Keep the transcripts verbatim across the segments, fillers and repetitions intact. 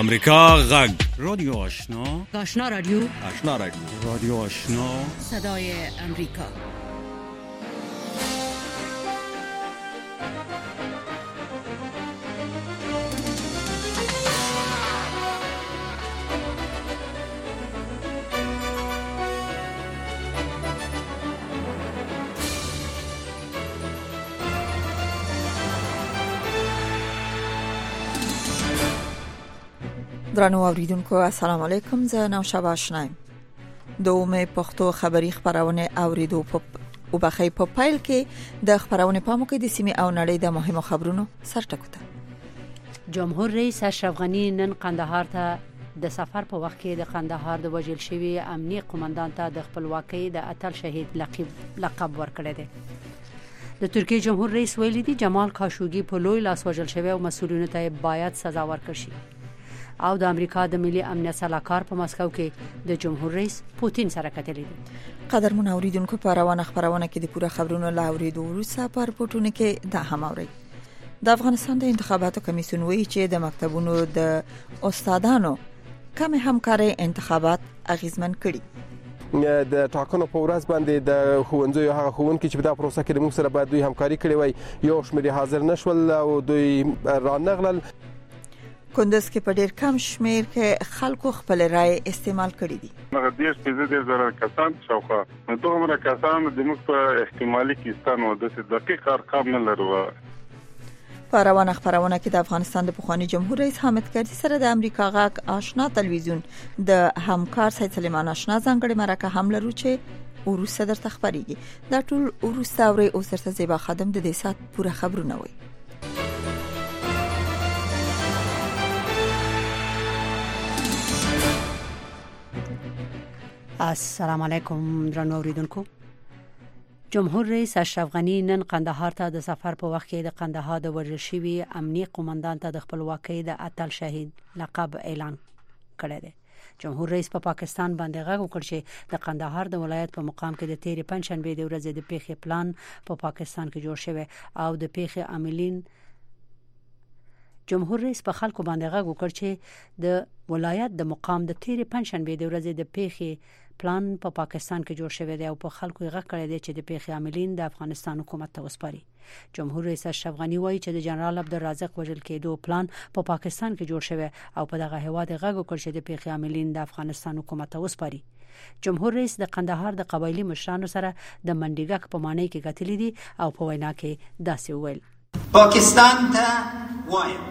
امریکا غږ رادیو آشنا آشنا رادیو آشنا رادیو رادیو آشنا صدای امریکا. درنو اوریدونکو السلام علیکم. زه نوشابه آشنایم. دومه پښتو خبری خبرونه اوریدو په او بخی په پایل کې د خبرونه په مو کې د سیمه او نړۍ د مهمو خبرونو سرټکوته. جمهور رئیس اشرف غنی نن قندهار ته د سفر په وخت کې د قندهار د وژل شوی امنیه قومندان ته د خپلواکۍ د اتل شهید لقب لقب ورکړی دی. د ترکیه جمهور رئیس ویلي دی جمال کاشوګي په لوی لاس وژل شوی او مسؤلینو ته باید سزا ورکړي شي. او د امریکا د ملي امنیت سلاکار په مسکو کې د جمهور رئیس پوتین سره کتلې دي. قدرمن اوریدونکو په روانه خبرونه کې د پوره خبرونو لاوریدو وروسته په رپورټونو کې دا هم اوري. د افغانستان د انتخاباتو کمیسیون وایي چې د مکتبونو د استادانو کم همکاري انتخابات اغیزمن کړي. د ټاکنو په ورځ باندې د خوندزو هغه خوونکي چې په دا پروسه کې موږ سره باید دوی همکاري کړي وای یو شمېر حاضر نشول او دوی رانغلل. کندز کې په ډېر کم شمیر کې خلکو خپل رائے استعمال کړي دي. هغه دیش په دې زره کسان شوخه نو دومره کسان د موږ په احتمالي کیستانو د دقیق ارقام نه لرو. په روانه خبرونه کې د افغانستان د پخوانی جمهور رئیس حامد کرزي سره د امریکا غاک آشنا تلویزیون د همکار سید سلیمان آشنا ځانګړي مرکه هم لرو چې وروسته درته خبريږي. دا ټول وروسته اوري او سرته زیبا خادم د دې سات پوره خبرونه وي. السلام علیکم درنو اوریدونکو. جمهور رئیس اشرف غنی نن قندهار ته د سفر په وخت کې د قندهار د وژل شوی امنیه قومندان ته د خپلواکۍ د اتل شهید لقب اعلان کړی دی. جمهور رئیس په پا پاکستان باندې غږ وکړ چې د قندهار د ولایت په مقام کې د تیرې پنځشنبه د ورځې د پیښې پلان په پا پاکستان کې جوړ شوی او د پیښې عاملین. جمهور رئیس په خلکو باندې غږ وکړ چې د ولایت د مقام د تیرې پنځشنبه د ورځې د پیښې پلان په پا پاکستان کې جوړ شوی دی او په خلکو غږ کړی دی چې د پیښې عاملین د افغانستان حکومت ته وسپاري. جمهور رئیس اشرف غنی وایي چې د جنرال عبدالرازق وژل کېدو پلان په پا پاکستان کې جوړ شوی او په دغه هیواد غږ وکړ چې د پیښې عاملین د افغانستان حکومت ته وسپاري. جمهور رئیس د قندهار د قبایلی مشرانو سره د منډیګک په معنی کې کتلې دي او په وینا کې داسې وویل: پاکستان ته وایم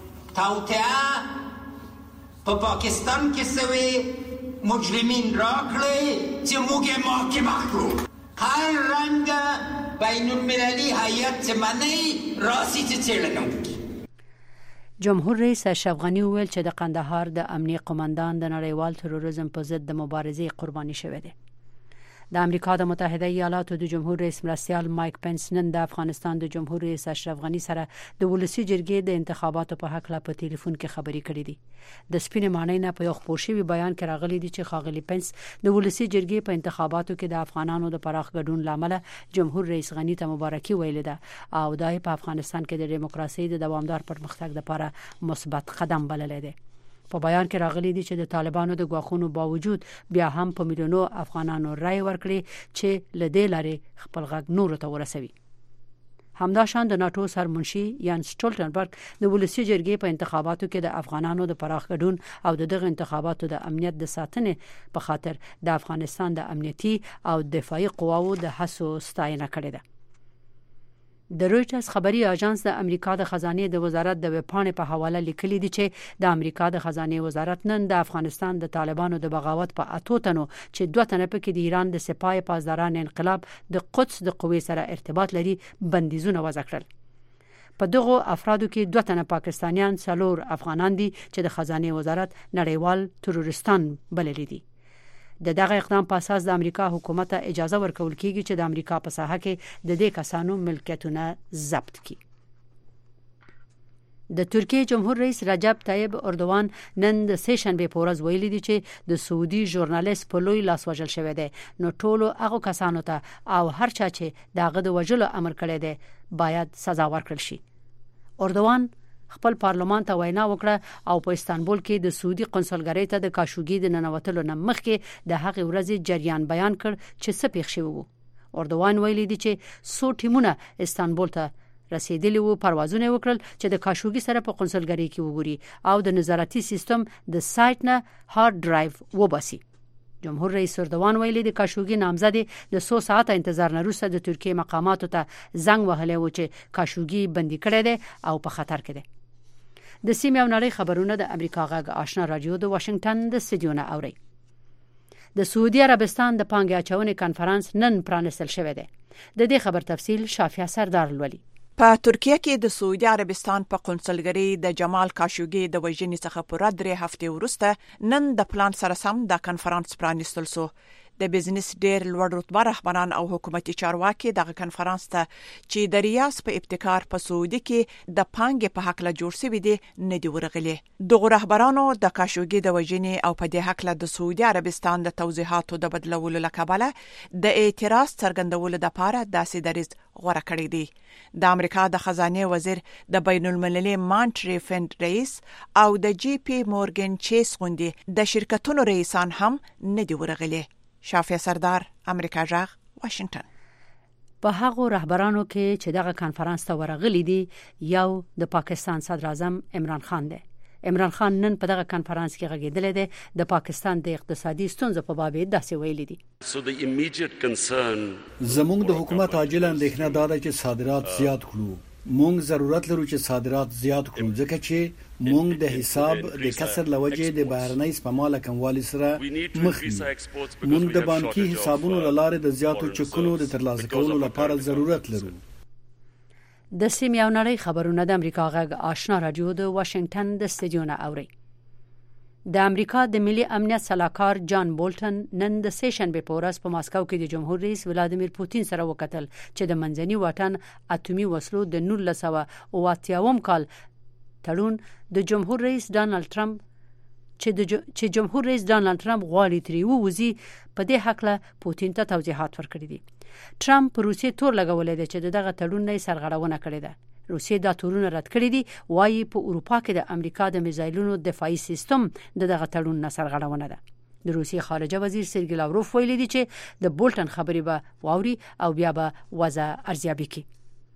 توطئه په پاکستان کې سوي مجرمین را کړی چې موږ محاکمه کړو. هر رنګ بین المللي هیئت منی راسي چې څېړنه وکړي. جمهور رئیس اشرف غنی وویل چې د قندهار د امنیه قومندان د نړیوال تروریزم په ضد د مبارزې قرباني شوی دی. د امریکا د متحده ایالاتو د جمهور رئیس مرستیال مایک پنس نن د افغانستان د جمهور رئیس اشرف غنی سره د ولسی جرګې د انتخاباتو په حق لا په ټلیفون کې خبري کړې دي. د سپینې معنی نه په یو خبرشي بیان کې راغلي دي چې خاغلی پنس د ولسی جرګې په انتخاباتو کې د افغانانو د پراخ ګډون لامل جمهور رئیس غنی ته مبارکي ویلې ده او دای په افغانستان کې د دیموکراسي د دوامدار پرمختګ لپاره مثبت قدم بللی دی. په بیان کې راغلي دي چې د طالبانو د غواخونو باوجود بیا هم په میلیونو افغانانو رای ورکړي چې لدې لارې خپل غږ نور ته ورسوي. همداشان د ناتو سرمنشي یان سټولټنبرګ د ولسی جرګې په انتخاباتو کې د افغانانو د پراخ ګډون او دغه انتخاباتو د امنیت د ساتنې په خاطر د افغانستان د امنیتي او دفاعي قواو د هڅو ستاینه کړې ده. د رویټرز خبري اژانس د امریکا د خزانه د وزارت د وپاڼې په حواله لیکلي دي چې د امریکا د خزانه وزارت نن د افغانستان د طالبانو د بغاوت په اتو تنو چې دوه تنه پکې د ایران د سپاه پاسداران انقلاب د قدس د قوې سره ارتباط لري بندیزونه وضع کړل. په دغه افرادو کې دوه تنه پاکستانیان څلور افغانان دي چې د خزانه وزارت نړیوال تروریستان بللي دي. د دغه اقدام په اساس د امریکا حکومت اجازه ورکول کیږي چې د امریکا په ساحه کې د دې کسانو ملکیتونه ضبط کړي. د ترکیه جمهور رئیس رجب طیب اردوغان نن د سه شنبه په ورځ ویلي دي چې د سعودي ژورنالیست په لوی لاس وژل شوی دی نو ټولو هغه کسانو ته او هر چا چې دغه د وژلو امر کړی دی باید سزا ورکړل شي. اردوغان خپل پارلمان ته وینا وکړه او په استانبول کې د سعودي قونسلګرۍ ته د کاشوګي د ننوتلو نه مخکې د هغې ورځې جریان بیان کړ چې څه پیښ شوی وو. اردوان ویلي دی چې څو ټیمونه استانبول ته رسیدلی وو پروازونه وکړل چې د کاشوګي سره په قونسلګرۍ کې وګوري او د نظارتي سیستم د سایت نه هارد ډرایو وباسي. جمهور رئیس اردوان ویلي د کاشوګي نامزد د څو ساعته انتظار نه وروسته د ترکیه مقاماتو ته زنګ وهلی و چې کاشوګي بندي کړی دی او په خطر کې دی. د سیمې او نړۍ خبرونه د امریکا غږ آشنا رادیو د واشنگټن د استودیو نه اوري. د سعودي عربستان د پانګې اچونې کانفرنس نن پرانستل شوی دی. د دې خبر تفصیل شافیا سردار لولي. په ترکیه کې د سعودي عربستان په قونسلګرۍ د جمال کاشوګي د وژنې څخه پوره درې هفتې وروسته نن د پلان سره سم د کانفرنس پرانستل شو. د بزنس ډېر لوړ رتبه رهبران او حکومتي چارواکي دغه کانفرنس ته چې د ریاض په ابتکار په سعودي کې د پانګې په حق له جوړ شوی دی نه دی ورغلي. دغه رهبرانو د کاشوګي د وژنې او په دې حق له د سعودي عربستان د توضیحاتو د بدلولو لپاره د اعتراض څرګندولو لپاره داسې دریځ غوړه کړی دی. د امریکا د خزانه وزیر د بین المللي مانټری فند رئیس او د جی پی مورګن چیس غوندي د شرکتونو رئیسان هم نه دی ورغلي. شافیا سردار امریکا جغ واشنگټن. په هغه رهبرانو کې چې دغه کانفرنس ته ورغلي دي یو د پاکستان صدر اعظم عمران خان دی. عمران خان نن په دغه کانفرنس کې غږیدل دي د پاکستان د اقتصادي ستونزو په باب داسې ویلي دي. زموږ د حکومت عاجل اندېښنه دا ده چې صادرات زیات کړو. مونږ ضرورت لرو چې صادرات زیات کړو ځکه چې مونږ د حساب د کسر لوجې د بهرنۍ سپما له کموالي سره مخ یو. مونږ د بانکي حسابونو لاره د زیاتو چکونو د ترلاسه کولو لپاره ضرورت لرو. د سیمې او نړۍ خبرونه د امریکا غږ آشنا رادیو د واشنگټن د استودیو نه اوري. د امریکا د ملي امنیت صلاحکار جان بولټن نن د سیشنبه په ورځ په ماسکو کې د جمهور رئیس ولادیمیر پوتین سره وکتل چې د منځني واټن اټومي وسلو د نولس سوه اوه اتیا کال تړون د جمهور رئیس ډانلډ ټرمپ چې د چې جمهور رئیس ډانلډ ټرمپ غواړي ترې ووځي په دې حق له پوتین ته توضیحات ورکړي دي. ټرمپ روسیې تور لګولې ده چې دغه تړون نه سرغړونه کړې ده. روسیې دا تورونه رد کړی دي وایي په اروپا کې د امریکا د میزایلونو دفاعي سیستم د دغه تړون نه سرغړونه ده. د روسیې خارجه وزیر سرګی لاوروف ویلي دي چې د بولټن خبرې به واوري او بیا به وضع ارزیابي کړي.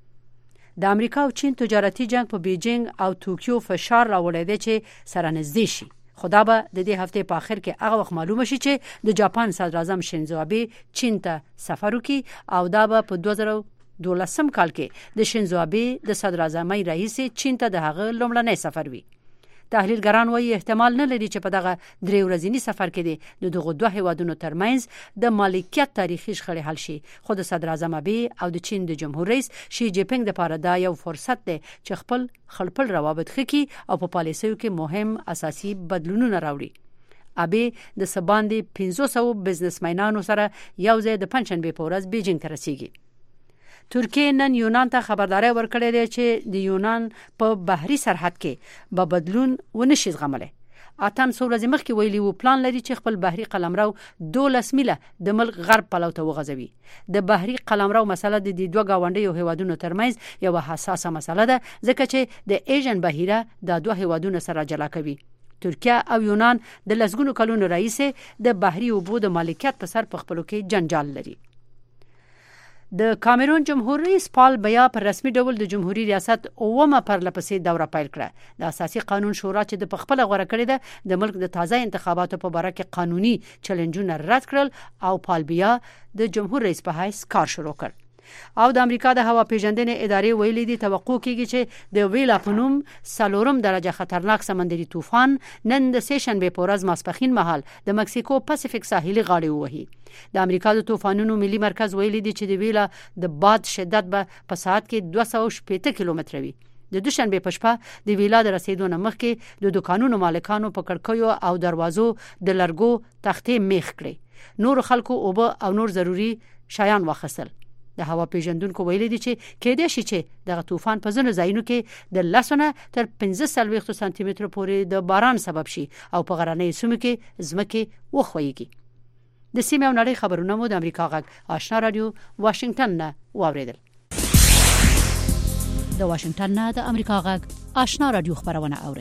د امریکا او چین تجارتي جنگ په بیجینګ او توکیو فشار راوړی دی چې سره نږدې شي. خدا به د دې هفته په اخر کې هغه وخت معلومه شي چې د جاپان صدر اعظم شینزو آبه چین ته سفر وکړي او دا به په دوه زره دولسم کال کې د شینزو آبه د صدر اعظمۍ رئیس چین ته د هغه لومړنی سفر وي. تحلیلګران وایي احتمال نه لري چې په دغه درې ورځنی سفر کې د دغه دوه هیوادونو ترمنځ د مالکیت تاریخي شخړې حل شي. خو د صدر اعظم آبه او د چین د جمهور رئیس شي جی پینګ لپاره دا یو فرصت دی چې خپل خلپل روابط خکې او په پالیسیو کې مهم اساسي بدلونونه راوړي. آبه د سباندې پنځه سوه بزنسمنانو سره یو ځای د پنځشنبه په ورځ بیجینګ ته رسیږي. ترکیه نن یونان ته خبرداري ورکړې ده چې د یونان په بحري سرحد کې به بدلون ونشي زغملی. اتم څو ورځې مخکې ویلي وو پلان لري چې خپل بحري قلمرو دولس میله د ملک غرب پلو ته وغځوي. د بحري قلمرو مسله د دوه گاونډیو هیوادونو ترمنځ یو حساسه مسله ده ځکه چې د ایژن بحیره د دوه هیوادونو سره جلا کوي. ترکیه او یونان د لسګونو کلونو راهیسې د بحري اوبو د مالکیت په سر په خپلو کې جنجال لري. د کامرون جمهور رئیس پال بیا پر رسمي ډول د جمهوریت ریاست اومه پرلپسې دوره پیل کړه. د اساسي قانون شورا چې د پخپل غوړه کړی ده د ملک د تازه انتخاباتو په اړه کې قانوني چیلنجونه رد کړل او پال بیا د جمهور رئیس په حیث کار شروع کړ. او د امریکا د هوا پیژندنې ادارې ویلي دي توقع کیږي چې د ویلا پنوم سلورم درجه خطرناک سمندري طوفان نن د سیشنبه په ورځ ماسپخین مهال د مکسیکو پاسفیک ساحلي غاړې ووهي. د امریکا د طوفانونو ملي مرکز ویلي دي چې د ویلا د باد شدت به په ساعت کې دوه سوه شپږ کیلومتره وي. د دوشنبه په شپه د ویلا د رسیدو نه مخکې د دکانونو مالکانو په کړکیو او دروازو د لرګو تختې میخ کړې. نور خلکو اوبه او نور ضروري شیان واخیستل. د هوا پیژندونکو ویلي دي چې کېدای شي چې دغه طوفان په ځینو ځایونو کې د لسونه تر پنځه څلوېښت سانتي مترو پورې د باران سبب شي او په غرنیو سیمو کې ځمکې وښویږي. د سیمې او نړۍ خبرونه مو د امریکا غږ آشنا رادیو واشنگټن نه واوریدل. د واشنگټن نه د امریکا غږ آشنا رادیو خبرونه اوري.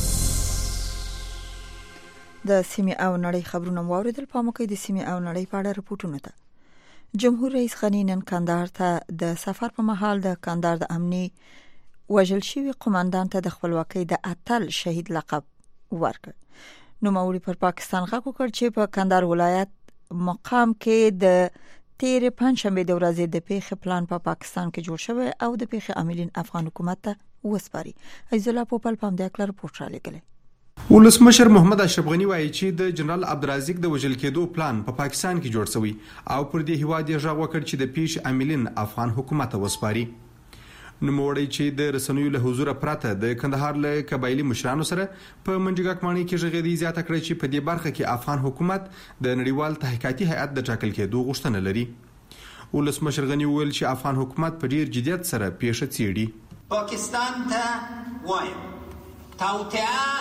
د سیمه او نړۍ خبرونه واوریدل. په موقع د سیمه او نړۍ په اړه رپورټونه ده. جمهور رئیس غنی نن کندهار ته د سفر په مهال د کندهار د امني وژل شوی قوماندان ته د خپلواکۍ د اتل شهید لقب ورکړ. نو موري پر پاکستان غاکو کړ چې په کندهار ولایت مقام کې د تیر پنځشنبه د ورځې د پیښې پلان په پا پاکستان کې جوړ شوی او د پیښې عاملین افغان حکومت ته وسپاري. عزیز الله پوپل پام د اکلر رپورټ را لګلې. ولسمشر محمد اشرف غنی وایي چې د جنرال عبدالرزاق د وژل کېدو پلان په پا پاکستان کې جوړ شوی او پر دې هیواد یې ژغ وکړ چې د پیښې عاملین افغان حکومت ته وسپاري. نوموړی چې د رسنیو له حضور پرته د کندهار له قبایلی مشرانو سره په منجګک مانی کې ژغېدي زیاته کړې چې په دې برخه کې افغان حکومت د نړیوال تحقیقاتي هیئت د ټاکل کېدو غوښتنه لري. ولسمشر غنی وویل چې افغان حکومت په ډیر جدیت سره پیښه څیړي. پاکستان ته وایم توطئه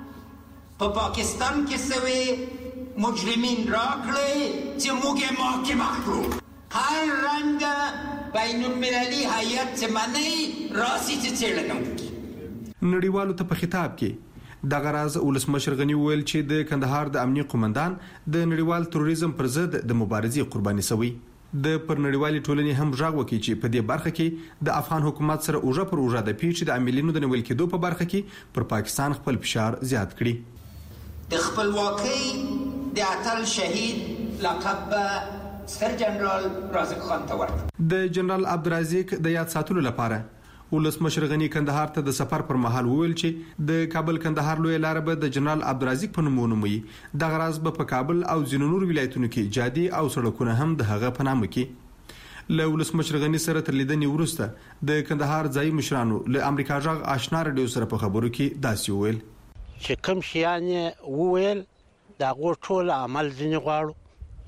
په پاکستان کې سوي مجرمین راکړي چې موږ محاکمه کړو. هر رنګ بین المللي هیئت چې منی راسي چې څېړنه وکړي. نړیوالو ته په خطاب کې د غراز ولسمشر غنی ویل چې د کندهار د امنیه قومندان د نړیوال تروریزم پر ضد د مبارزې قرباني شوی. د پر نړیوالي ټولنې هم ژغ وکړي چې په دې برخه کې د افغان حکومت سره اوجه پر اوجه د پیښې د عاملینو د نیول کېدو په برخه کې پر پاکستان خپل فشار زیات کړي. د خپلواکۍ د اتل شهید لقب سر جنرال رازق خان ته ورکړ. د جنرال عبدالرزاق د یاد ساتلو لپاره ولسمشر غنی کندهار ته د سفر پر مهال وویل چې د کابل کندهار لوی لار به د جنرال عبدالرزاق په نوم ونوموي. د غراز به په کابل او ځینو نور ولایتونو کې جادي او سړکونه هم د هغه په نامه کې. له ولسمشر غنی سره تر لیدنې وروسته د کندهار ځای مشرانو له امریکا ژغ آشنا رادیو سره په خبرو کې داسې وویل چې کوم شیان وویل دا غو ټول عمل ځنی غواړو.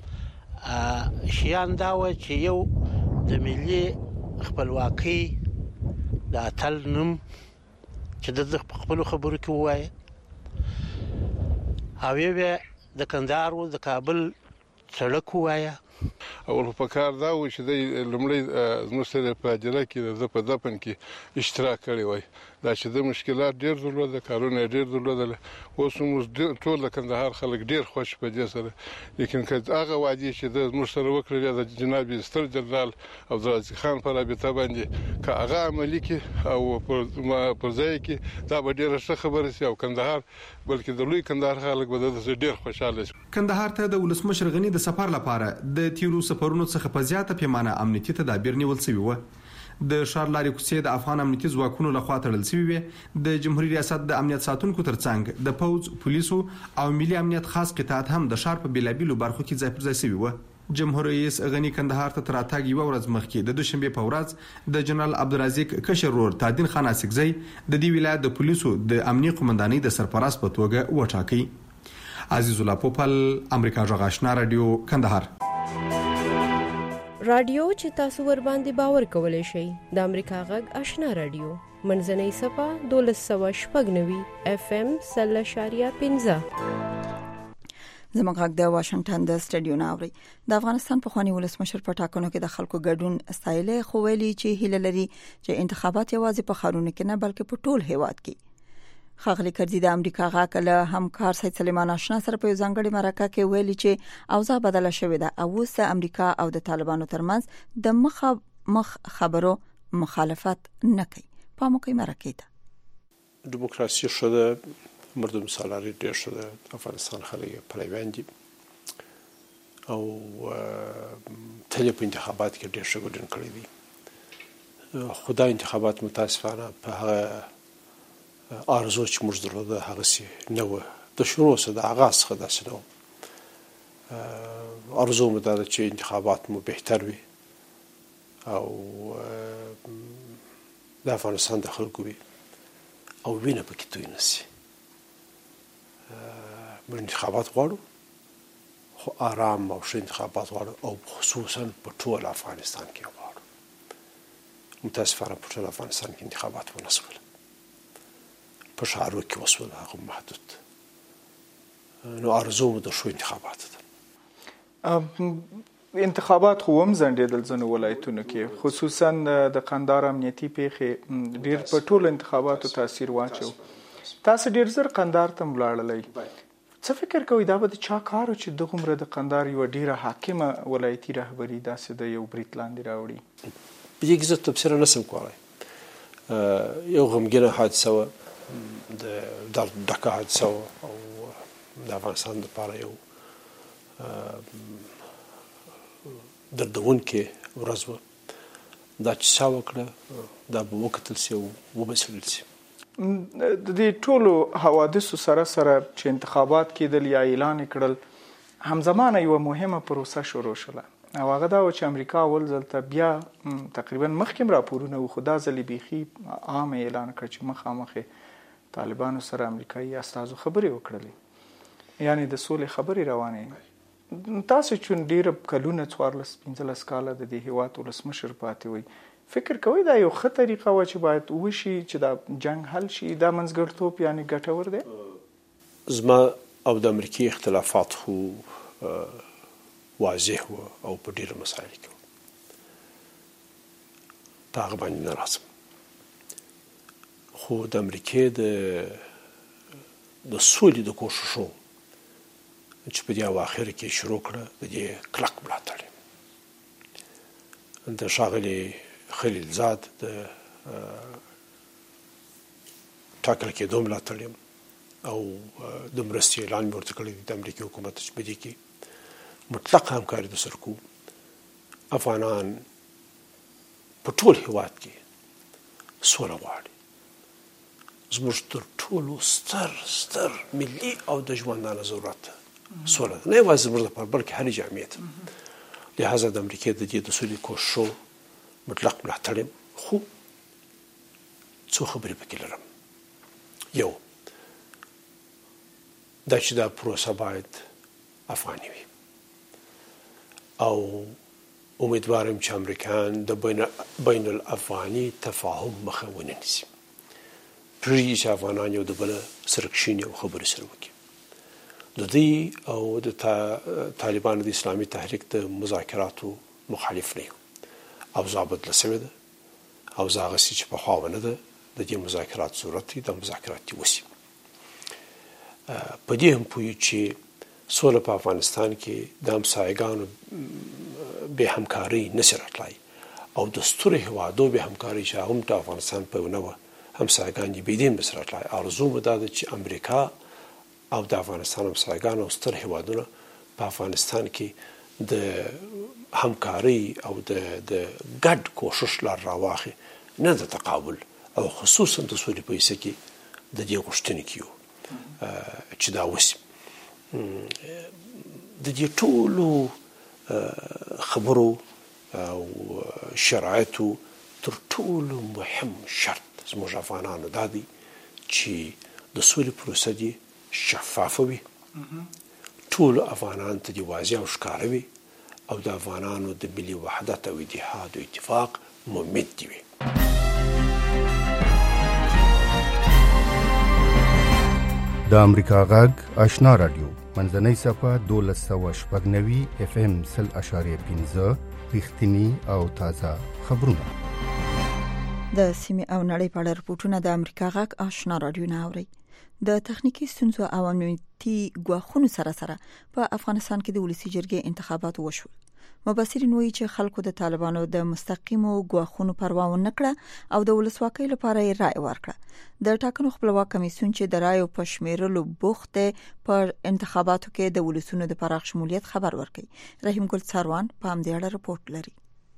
شیان دا و چې یو د ملي خپلواکۍ د اتل نوم چې د خپل خبرو کې وایي او یو د کندهار او د کابل سړک وایي. اول په کار دا و چې د لمړی زموږ سره په اجرا کې د په دپن کې اشتراک کړی وای. دا چې د مشکلات ډیر درلود، کارونه ډیر درلودل. اوس موږ ټول د کندهار خلک ډیر خوش په دې سره. لیکن که هغه وادي چې د موږ سره وکړل د جناب ستر جنرال عبدالرزاق خان په رابطه باندې که هغه عملی کې او پر ځای کې دا به ډیره ښه خبره سي او کندهار بلکې د لوی کندهار خلک به د ډیر خوشاله شي. کندهار ته د ولسمشر غنی د سفر لپاره د تیرو سفرونو څخه په زیاته پیمانه امنیتي تدابیر نیول شوی و. د شار لارې کوڅې د افغان امنیتي ځواکونو لخوا تړل شوی وي. د جمهوریت ریاست د امنیت ساتونکو ترڅنګ د پوز، پولیسو او ملي امنیت خاص قطاعت هم د شار په بیلابیلو برخو کې ځای پر ځای شوی و. جمهور رئیس غنی کندهار ته تراتګ یو ورځ مخکې د دوشنبه په ورځ د جنرال عبدالرزاق کشر ورور تادین خان اسکزی د دې ولایت د پولیسو د امنیه قومندانۍ د سرپرست په توګه وټاکي. عزیز الله پوپل، امریکا ژغ آشنا رادیو، کندهار. رادیو چې تاسو ور باندې باور کولای شئ د امریکا غږ آشنا رادیو منځنۍ صفه دولس سوه شپږ نوي اف ام سل اشاریه پنځه. زموږ غږ د واشنگټن د سټډیو ناوړي. د افغانستان په خواني ولسمشر په ټاکنو کې د خلکو ګډون ستایل خو ویلي چې هیله لري چې انتخابات یوازې په خارونه کې نه بلکې په ټول هیواد کې. خاغلی کرزی د امریکا غاکه له همکار سید سلیمان آشنا سره په ځانګړي مرکه کې ویلي چې اوضاع بدله شوې ده او اوس د امریکا او د طالبانو ترمنځ د مخ مخ خبرو مخالفت نه کوي. په موقع مرکه ده دیموکراسي شده، مردم سالاری ډیر شده، افغانستان خلک پرایوان دي او تل په انتخابات کې ډیر ښه ګډون کړی دي. خدای انتخابات متاسفانه په هغه آرزو چې موږ درلوده هغه سي نه و. د شروع سره د آغاز څخه داسې نه و. آرزو مو دا چې انتخابات مو بهتر وي او د افغانستان د خلکو وي او وینه پکې توی نه سي. موږ انتخابات غواړو خو آرام او ښه انتخابات غواړو او خصوصا په ټول افغانستان کې غواړو. متاسفانه په ټول افغانستان کې انتخابات ونه شول. په شعارو کې وسول هغه محدود. نو آرزو مو د شو انتخابات ده. انتخابات خو هم ځنډېدل ځینو ولایتونو کې، خصوصا د قندهار امنیتي پیښې ډېر په ټولو انتخاباتو تاثیر واچو. تاسو ډېر زر قندهار ته ولاړلی، څه فکر کوئ دا به د چا کار و چې دغومره د قندهار یوه ډېره حاکمه ولایتي رهبري داسې د یو برید لاندې راوړي؟ په دې کې زه تبصره نشم کولی. یو غمګینه حادثه وه، د ډکه حادثه وه او د افغانستان دپاره یو دردونکې ورځ وه. دا چې چا وکړه دا به وکتل سي او وبڅېړل سي. د دې ټولو حوادثو سره سره چې انتخابات کېدل یا اعلان کړل، همزمانه یوه مهمه پروسه شروع شوله او هغه دا و چې امریکا اول ځل ته بیا تقریبا مخکې راپورونه وو، خو دا ځل یې بیخي عام اعلان کړ چې مخامخې طالبانو سره امریکایي استازو خبرې وکړلې، یعنی د سولې خبرې روانې. تاسو چې ډېر کلونه څوارلس پنځلس کاله د دې هېواد ولسمشر پاتې وئ، فکر کوئ دا یو ښه طریقه وه چې باید وشي چې دا جنګ حل شي؟ دا منځګړتوب یعنی ګټور دی؟ زما او د امریکې اختلافات خو واضح وه او په ډېرو مسایلو کې وه، په هغه باندې نه راځم. خو د امریکې د د سولې د کوښښو چې په دې اواخر کې شروع کړه، د دې کلک ملاتړ د ښاغلي خلیلزاد د ټاکل کېدو ملاتړ او د مرستې اعلان مې ورته کړی د امریکې حکومت چې په دې کې مطلق همکاري د سره کوو. افغانان په ټول هېواد کې سوله غواړي. زموږ تر ټولو ستر ستر ملي او د ژوندانه ضرورت سوله ده، نه یوازې زموږ لپاره بلکې هرې جامعې ته. لهذا د امریکې د دې د سولې کوښښو مطلق ملاتړ یم. خو څو خبرې پکې لرم. یو دا چې دا پروسه باید افغاني وي او امیدوارم چې امریکایان د بین الافغاني تفاهم مخه ونه نیسي، پرېږدي چې افغانان یو د بله سره کښېني او خبرې سره وکړي. د دوی او د طالبانو د اسلامي تحریک د مذاکراتو مخالف نه یم. اوضاع بدله شوې ده، اوضاع هغسې چې پخوا ونه ده. د دې مذاکرات ضرورت دی، دا مذاکرات دې وشي. په دې هم پوهیو چې سوله په افغانستان کې د همسایګانو بې همکارۍ نشي راتلی او د سترو هېوادو بې همکارۍ چې هم د افغانستان په نه وه، همسایګان یې بېدین نشي راتلی. آرزو مو دا ده چې امریکا او د افغانستان همسایګان او ستر هېوادونه په افغانستان کې د همکارۍ او د د ګډ کوښښ لار راواخلي، نه د تقابل، او خصوصا د سولې په حصه کې د دې غوښتنې کې یو چې دا وشي. د دې ټولو خبرو او شرایطو تر ټولو مهم شرط زموږ افغانانو دا دی چې د سولې پروسه دې شفافه وي، ټولو افغانانو ته دې واضح او ښکاره وي او د افغانانو د ملي وحدت او اتحاد او اتفاق ممد دي وي. د امریکا غږ آشنا رادیو منځنۍ صفحه دولس سوه شپږ نوي اف ام سل اشاریه پنځه رښتینی او تازه خبرونه. د سیمې او نړۍ په اړه رپورټونه د امریکا غږ آشنا رادیو نه اوري. د تخنیکی ستونزو او امنیتي ګواښونو سره سره په افغانستان کې د ولسی جرګې انتخابات وشول. مبصرین وایي چې خلکو د طالبانو د مستقیمو ګواښونو پروا ونه کړه او د ولسواکۍ لپاره یې رائے ورکړه. د ټاکنو خپلواک کمیسیون چې د رایو په شمیرلو بوخت پر انتخاباتو کې د ولسونو د پراخ شمولیت خبر ورکړي. رحیم ګل څاروان په همدې اړه رپورټ لري.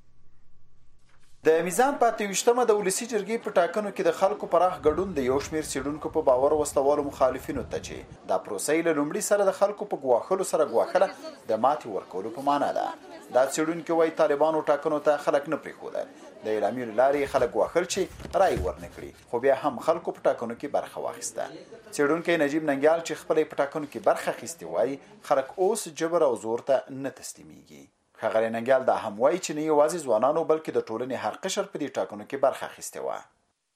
د میزان پاتې وشتمه د ولسی جرګې په ټاکنو کې د خلکو پراخ ګډون د یو شمیر سیډونکو په باور وستوالو مخالفینو ته چې دا پروسې له لومړي سره د خلکو په ګواښلو سره ګواښله د ماتې ورکولو په معنا ده. دا سیډونکو وايي طالبانو ټاکنو ته خلک نه پریښودل، د اعلامیې لارې خلک غواخل چې رائے ورنکړي، خو بیا هم خلکو په ټاکنو کې برخه واخیسته. سیډونکو نجیب ننګیال چې خپل په ټاکنو کې برخه اخیستې وایي خلک اوس جبر او زور ته نه تسلیمېږي. ښاغلی ننګیال دا هم وایي چې نه یوازې ځوانانو بلکې د ټولنې هر قشر په دې ټاکنو کې برخه اخیستې وه.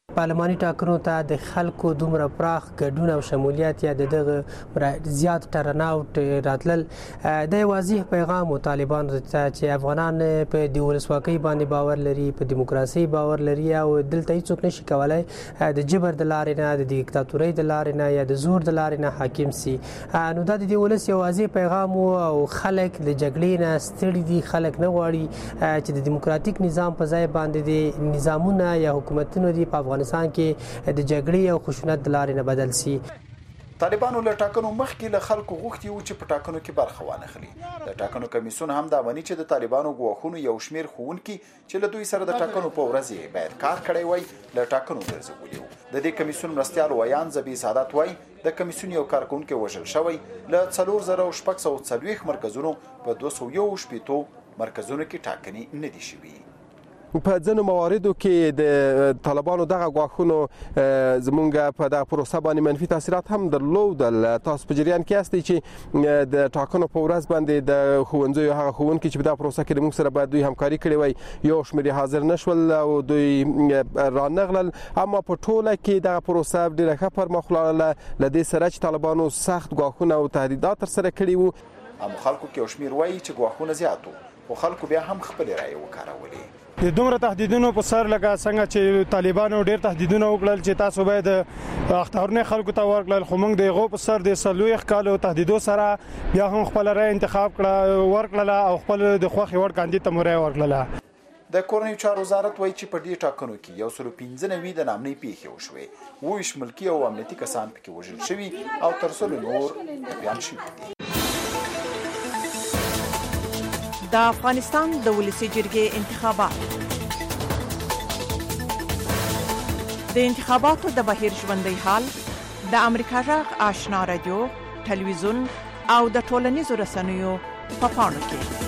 پارلماني ټاکنو ته د خلکو دومره پراخ ګډون او شمولیت یا دغه زیات ټرناوټ راتلل د واضح پیغام او طالبان ته چې افغانان په د ولسواکۍ باندې باور لري، په دیموکراسي باور لري او دلته هیڅوک نشي کولای د جبر د لارې نه، د دیکتاتورۍ د لارې نه یا د زور د لارې نه حاکم سي. نو دا د ولس یو واضح پیغام او خلک د جګړې نه ستړي دي، خلک نه غواړي چې د دیموکراتیک نظام په ځای باندې د نظامونه یا حکومتونو دی په افغانستان کې د جګړې او خشونت د لارې نه بدل سي. طالبانو له ټاکنو مخکې له خلکو غوښتي وو چې په ټاکنو کې برخه وانخلي. د ټاکنو کمیسیون هم دا مني چې د طالبانو ګواښونو یو شمیر ښوونکي چې له دوی سره د ټاکنو په ورځ یې باید کار کړی وای له ټاکنو ګرځولي وو. د دې کمیسیون مرستیال ویان زبی سعادت وای د کمیسیون یو کارکونکي وژل شوی له څلور زره شپږ سوه څلوېښت مرکزونو په دوه سوه یو شپېتو مرکزونو کې ټاکنې نه دي شوي. په ځینو مواردو کې د طالبانو دغه غواخونو زمونږ په دغه پروسه باندې منفي تاثیرات هم درلودل. تاسو په جریان کې یاستئ چې د ټاکنو په ورځ باندې د ښوونځیو هغه ښوونکي چې په دغه پروسه کې موږ سره باید دوی همکاري کړې وای یو شمېر حاضر نشول او دوی رانغلل، اما په ټوله کې دغه پروسه ډېره ښه پرمخ لاړله له دې سره چې طالبانو سخت غواخونه او تهدیدات ترسره کړي وو. هم خلکو کې یو شمېر وایي چې غواخونه زیات وو خو خلکو بیا هم خپلې رایې وکارولې. د دومره تهدیدونو په سر لکه څنګه چې طالبانو ډېر تهدیدونه وکړل چې تاسو باید اختیارونه خلکو ته ورکړل، خو موږ د هغو په سر د څلوېښت کالو تهدیدو سره بیا هم خپله رایه انتخاب کړه ورکړله او خپل د خوښې وړ کاندید ته مو رایه ورکړله. د کورنیو چارو وزارت وایي چې په دې ټاکنو کې یو سل پنځه نوي د نامنۍ پیښې وشوې، اووه ویشت ملکي او امنیتي کسان پکې وژل شوي او تر سلو نور بیان شوي دي. د افغانستان د ولسي جرګې انتخابات. د انتخاباتو د بهیر ژوندی حال د امریکا غږ آشنا رادیو، ټلویزیون او د ټولنیزو رسنیو په پاڼو کې.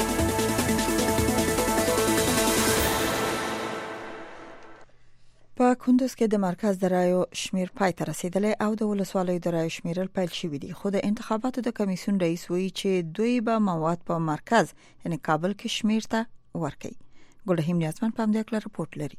په کندوز کې د مرکز د رایو شمیر پای ته رسیدلی او د ولسوالیو د رایو شمیرل پیل شوی دی، خو د انتخاباتو د کمیسیون رئیس وایي چې دوی به مواد په مرکز یعنی کابل کې شمیر ته ورکړي. ګلرحیم نیازمن په همدې اړه رپورټ لري.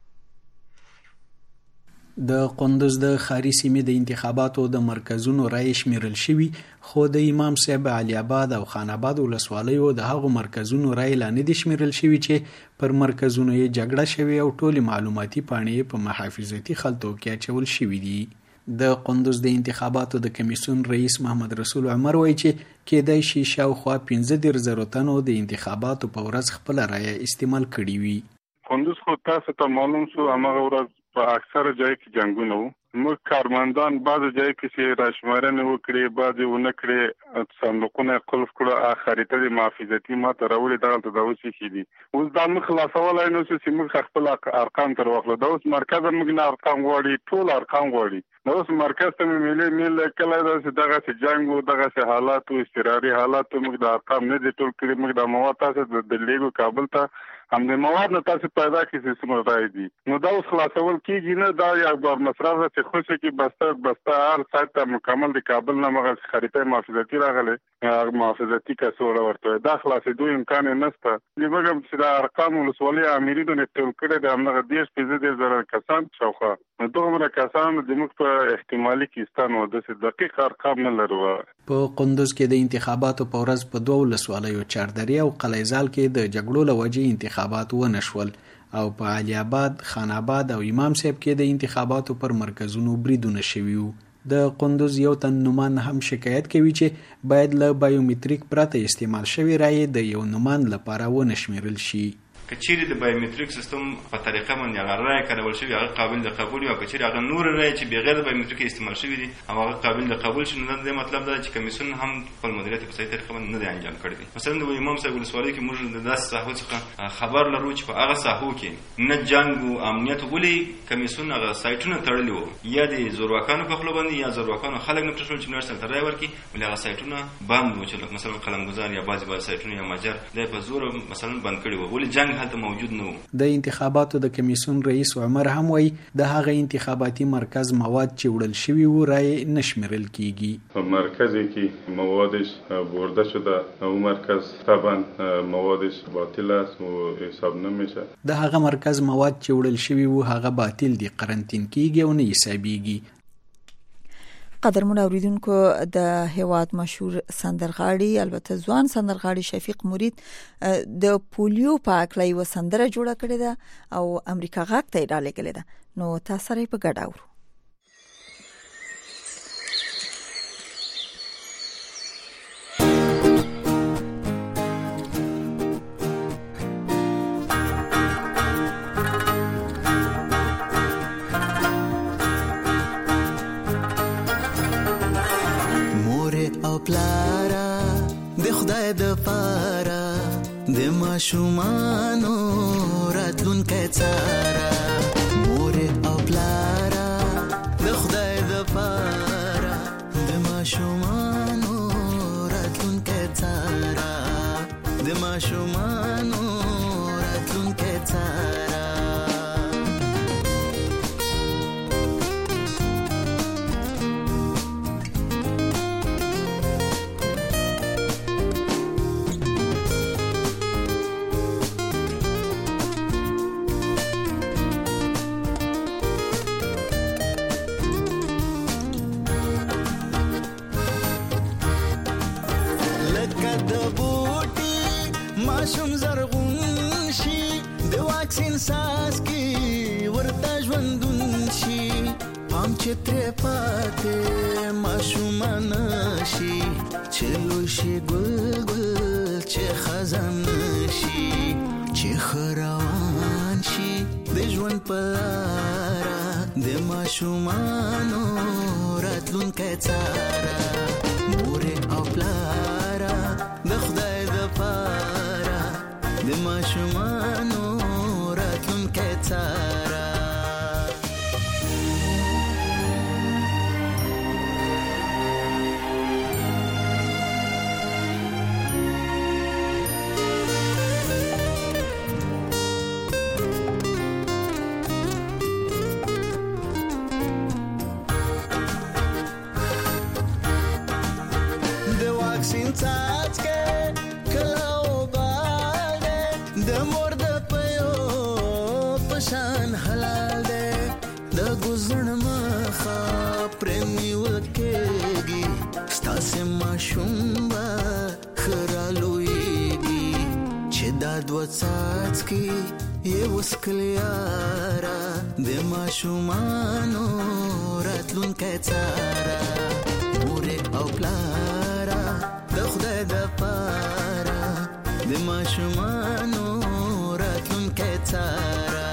د کندوز د خاري سیمې د انتخاباتو د مرکزونو رای شمیرل شوی، خو د امام صاحب علي آباد او خان آباد ولسوالیو د هغو مرکزونو رای لا نه دي شمیرل شوی چې پر مرکزونو یې جګړه شوی او ټولې معلوماتي پاڼې په محافظتي خلطو کې اچول شوي دي. د کندوز د انتخاباتو د کمیسیون رئیس محمد رسول عمر وایي چې کېدای شي شاوخوا پنځه دېرش زره تنو د انتخاباتو په ورځ خپل رای استعمال کړي وي. کندوز خو تاسو ته معلوم شو هغه ورځ په اکثره ځای کې جنگونه وو. موږ کارمندان بعض ځای کې چې راشمارنه وکړي بعض ونه کړي صندوقونه قلف کړه خریده د محافظتي ماته راولې دغه د اوسې شي دي. اوس دا موږ خلاصولای نو چې موږ خپل ارقام تر واخلو. دا اوس مرکز موږ نه ارقام غواړي، ټول ارقام غواړي. نو اوس مرکز ته ملي مل کله دا چې دغه چې جنگ او دغه حالات او استقراري حالات موږ د ارقام نه دي ټول کړي. موږ د مواد تاسو د لیګو کابل ته هم د مواد نه تاسو پیدا کړئ چې څومره راځي دي. نو دا اوس خلاصول کیږي نه، دا یو بار مصرف چې خوشي کې بس بسته هر سایت مکمل د کابل نه مغه خریطه محافظتي راغله محافظتي کسوړه ورته دا خلاصې دوی امکان نشته. لږه چې دا ارقام ولسوالي امیرونه ټول کړي د همغه دیش په دې زره کسان شوخه نو دومره کسان د موږ په احتمالي کېستان و د دقیق ارقام نه لرو. په کندوز کې د انتخاباتو په ورځ په دوه ولسوالیو چاردري او قلیزال کې د جګړو لوجې انتخابات و نشول او په علي آباد، خان آباد او امام صاحب کې د انتخاباتو پر مرکزونو بریدونه شوي وو. د کندوز یو تن نومان هم شکایت کوي چې باید له بایومتریک پرته استعمال شوی رای د یو نومان لپاره ونه شمیرل شي. کچېرې د بایومتریک سیستم په طریقه باندې هغه رای کارول شوی هغه قابل د قبول او کچېرې هغه نور رای چې بغیر د بایومتریک استعمال شوی دي هغه قابل د قبول شي. نو دا مطلب دا چې کمیسیون هم خپل مدیریت په صحیح طریقه باندې نه دی انجام کړی. مثلا د امام صاحب ولسوالۍ کې موږ د داسې ساحو څخه خبر لرو چې په هغه ساحو کې نه جنګ او امنیت ولې کمیسیون هغه سایټونه تړلي وو یا د زورواکانو په خپل باندې یا زورواکانو خلک نه پرېښول چې نور څه رای ورکړي ولې هغه سایټونه بند وو چې مثلا قلمګزار یا بعضې بعضې سایټونه یا مجر دی په زور مثلا بند کړي وو. ولې جنګ هلته موجود نه و. د انتخاباتو د کمیسیون رئیس عمر هم وایي د هغه انتخاباتي مرکز مواد چې وړل شوي و رای نشمیرل کیږي. مرکزی که موادش برده شده او مرکز طبعا موادش باطل است و حساب نمیشه. د هغه مرکز مواد چې وړل شوي و هغه باطل دي، قرنطین کیږي او نه حسابيږي. قدرمن اوریدونکو د هیواد مشهور سندرغاړي البته ځوان سندرغاړي شفیق مرید د پولیو په اړه یو سندره جوړه کړې ده او امریکا غاک ته ډالې کړې ده، نو تاسو یې په ګډه اورو. پلارا د خدای د پاره د ماشومانو راتلونکي څارا. مور او پلارا د خدای د پاره د ماشومانو راتلونکي څارا. د ماشومانو راتلونکي څارا. ماشوم زرغون شي د واکسین ساس کی ورته ژوندون شي. پام چې تر پاتې ماشوم نشي چې لوی شي ګل ګل چې خزان شي چې خروان شي د ژوند په لاره د ماشومانو راتلونکي څارا. مور او پلارا د خدای د پاره د ماشومانو راتلونکي څارا. د واکسین څاڅکي کله وباله د مور د پيو پشان حلال ده. د ګزن مخه پرني وکيږي ستاسو ماشوم با خرالويږي چې دا دوه څاڅکي یې وسکلیارا د ماشومانو راتلونکي څارا. مور او پلارا د خدای د پاره د ماشومانو راتلونکي څارا.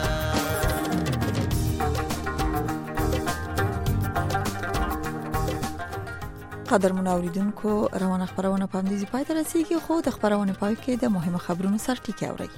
قدرمن اوریدونکو روانه خبرونه په همدې ځای ته رسیدي، خو د خبرونه پای کې د مهمه خبرونو سرټکی اورئ.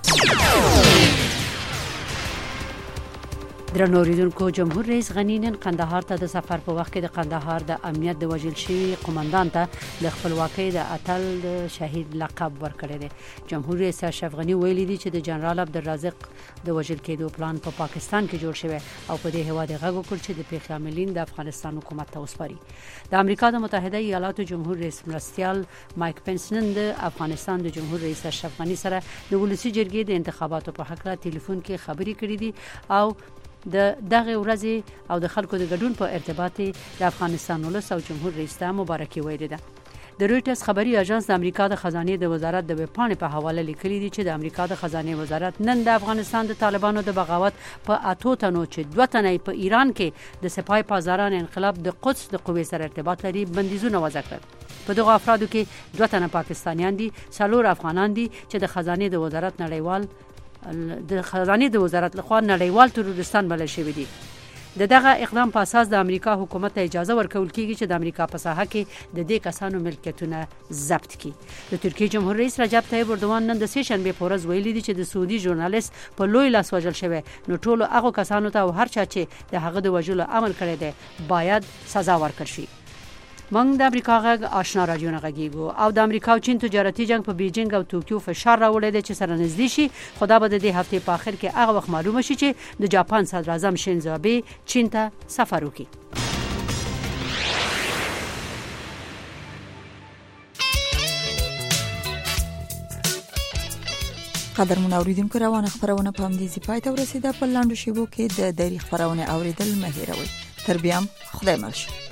درنو اوریدونکو، جمهور رئیس غنی نن قندهار ته د سفر په وخت کې د قندهار د امنیت د وژل شوي قومندان ته د خپلواکۍ د اتل د شهید لقب ورکړی دی. جمهور رئیس اشرف غنی ویلي دی چې د جنرال عبدالرازق د وژل کېدو پلان په پا پاکستان کې جوړ شوی او په دې هواد غږ وکړ چې د پیښې عاملین د افغانستان حکومت ته وسپاري. د امریکا د متحده ایالاتو جمهور رئیس مرستیال مایک پنس نن د افغانستان د جمهور رئیس اشرف غنی سره د ولسی جرګې د انتخاباتو په حق له ټلیفون کې خبرې کړې دي او د دغه ورځې او د خلکو د ګډون په ارتباط د افغانستان ولس او جمهور رئیس ته مبارکي ویلې ده. د رويټرز خبري اژانس د امریکا د خزانه د وزارت د ویبپاڼې په حواله لیکلي دي چې د امریکا د خزانه وزارت نن د افغانستان د طالبانو د بغاوت په اتو تنو چې دوه تنې په ایران کې د سپای پازاران انقلاب د قدس د قوې سره ارتباط لري بندیزونه وضع کړل. په دغه افرادو کې دوه تنه پاکستانیان دي، څلور افغانان دي چې د خزانه د وزارت نړیوال د خزانه د وزارت لخوا نړیوال تروریستان بلل شوی دي. د دغه اقدام په اساس د امریکا حکومت ته اجازه ورکول کیږي چې د امریکا په ساحه کې د دې کسانو ملکیتونه ضبط کړي. د ترکیه جمهور رئیس رجب طیب اردوان نن د سه شنبه په ورځ ویلي دي چې د سعودي ژورنالیست په لوی لاس وژل شوی، نو ټول هغه کسانو ته او هر چا چې د هغه د وژلو عمل کړی دی باید سزا ورکړي شي. موږ د امریکا غږ آشنا رادیو نه غږیږو او د امریکا او چین تجارتي جنگ په بیجینګ او توکیو فشار راوړی دی چې سره نږدې شي. خدا به د دې هفته په اخر کې هغه وخت معلومه شي چې د جاپان صدر اعظم شینزو آبه چین ته سفر وکړي. قدرمن اوریدونکو روانه خبرونه په همدې ځای پای ته ورسیده. په لاندو شیبو کې د دایري خبرونه اوریدل مه هیروئ. تر بیا خدای مل شي.